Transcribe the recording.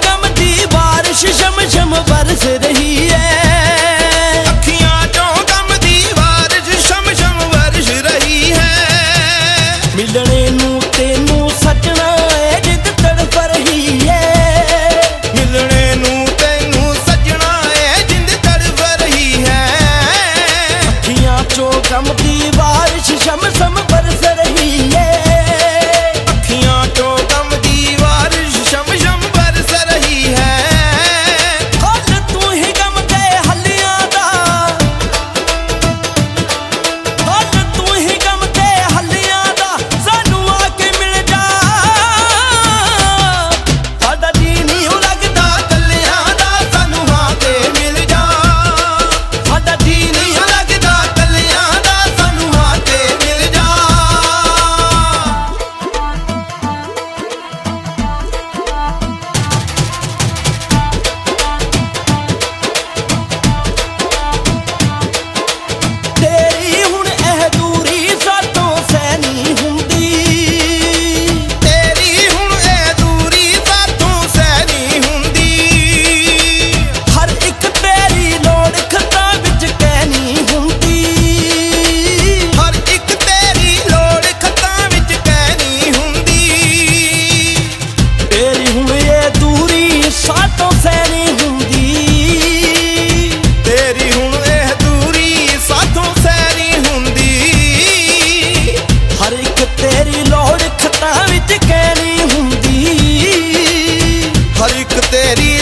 गम दी बारिश शम शम बरस रही है। अखियां चों गम दी बारिश शम शम बरस रही है। मिलने नू तेनू सजना है जिद तड़फ रही है। मिलने नू तेनू सजना है जिद तड़फ रही है। अखियां चों गम दी बारिश शम शम बरस रही है। अखियां चों गम दी बारिश शम शम बरस रही है। हल तू ही गम दे हलियां दा, हल तू ही गम दे हलियां दा, सानू आके मिल जा। साडा जी नहीं लगदा कलियां दा, सानू आके मिल जा। साडा जी नहीं लगदा कलियां दा, सानू आके मिल जा। तेरी हुण एह दूरी सातों सह नहीं हुंदी। तेरी हुण ए दूरी साथों सह नहीं हुंदी। हर एक तेरी लोड़ खता विच कह नहीं हुंदी। हर एक तेरी लोड़ खतां विच कह नहीं हुंदी। तेरी हुण ये दूरी सातों सह नहीं हुंदी। तेरी हुण ए दूरी साथों सह नहीं हुंदी। हर एक तेरी लोड़ खता विच कह नहीं हुंदी। हर एक तेरी